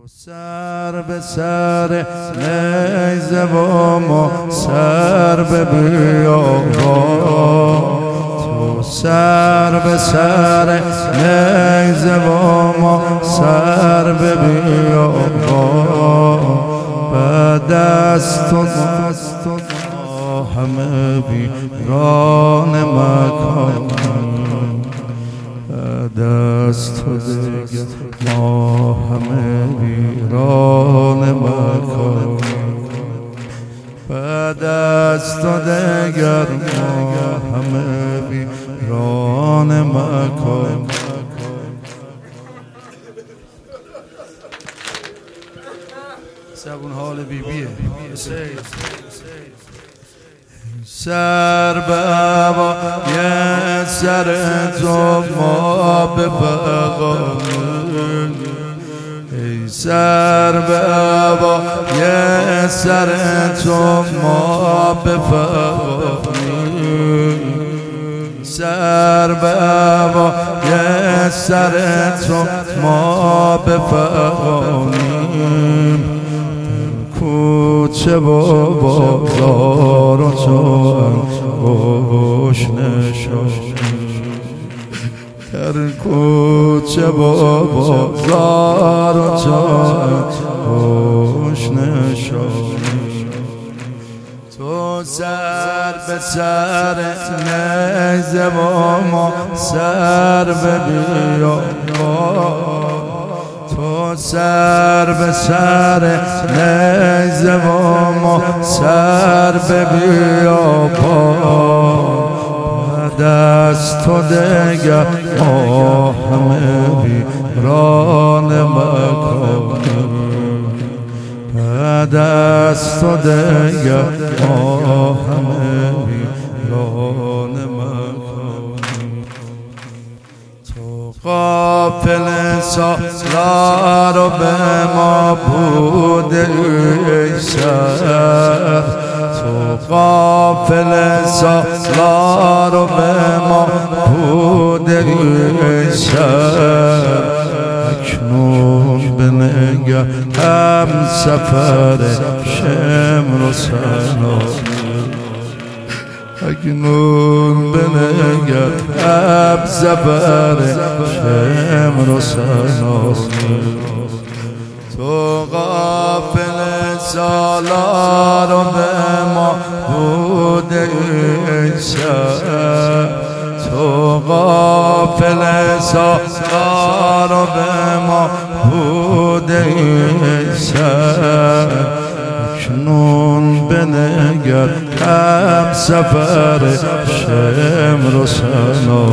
سر به سر نیزه و ما سر به بیابان، تو سر به سر نیزه و ما سر به بیابان، بعد از تو همه ویران مکان، بعد از تو دیگر ما همه ویران مکان، بعد از تو دیگر ما همه ویران مکان. زبون حال بیبیه سر به هوا یه سر تو ما به بغامون، ای سر به هوا یه سر تو ما به بغامون، سر به هوا یه سر تو ما به بغامون، کوچه و بازار و چون گشنه شد، در کوچه و بازار و چون گشنه شد، تو سر به سر نیزه و ما سر به بیابان، تو سر به سر نیزه و ما سر به بیابان، بعد از تو دیگر ما همه ویران مکان، بعد از تو دیگر ما همه ویران مکان. تو غافل سالار و به ما بوده ای سر، تو غافل سالار و به ما بوده ای سر، اکنون بنگر هم سفر شمر و سنا، اکنون بنگر اب سفر شمر و سنا، تو غافل سالار و به ما بوده ای سر، تو غافل سالار و به ما بوده ای سر، اکنون بنگر هم سفر شمر و سنا،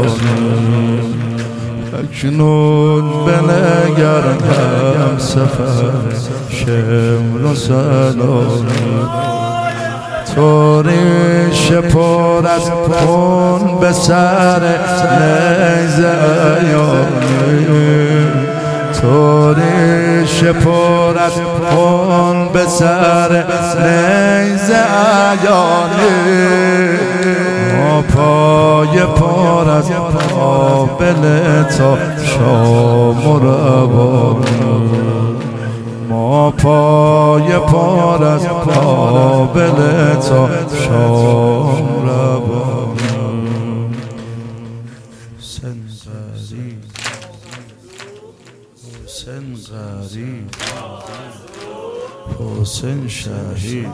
اکنون بنگر هم سفر شمر و سنا، تو ریش پر از خون به سر نیزه ایانی، تو ریش پر از خون به سر نیزه ایانی، ما پای پر از قابل تا شام و روان، ما پای پر از قابل تا شام روان. حسین غریب، حسین غریب، حسین شهید،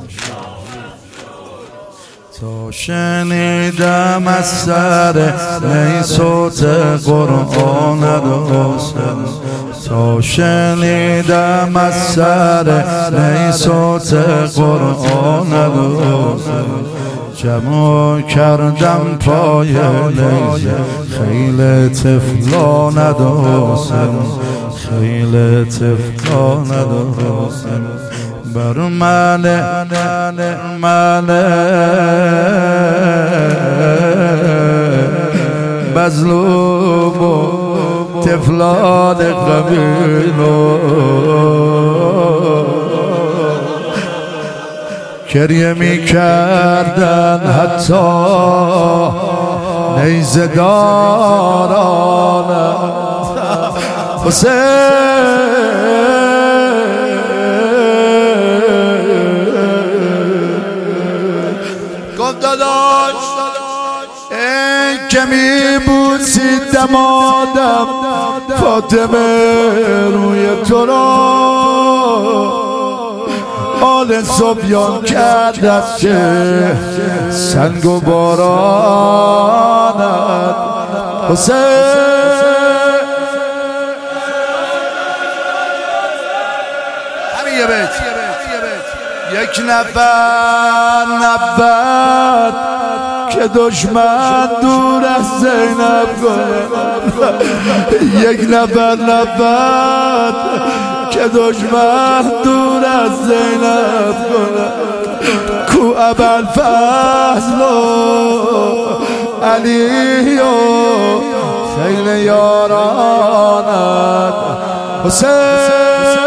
تا شنیدم از سر نی صوت قرآن حسین، تا شنیدم از سر نی صوت قرآن حسین، جمع کردم پای نیزه خیل طفلان حسین، خیل طفلان حسین، بر من مظلوم و طفلان قبیلو گریه می کردن، حتی نیزه داران حسین داداش که میبوسی دمادم فاطمه روی تو را آل صبیان کرد از چه سنگ و بارانت حسین همین یه بیت یک نفر نبود که دشمن دور از زینب کنه یک نفر نبود که دشمن دور از زینب کنه کو ابوالفضل و علی و خیل یارانت حسین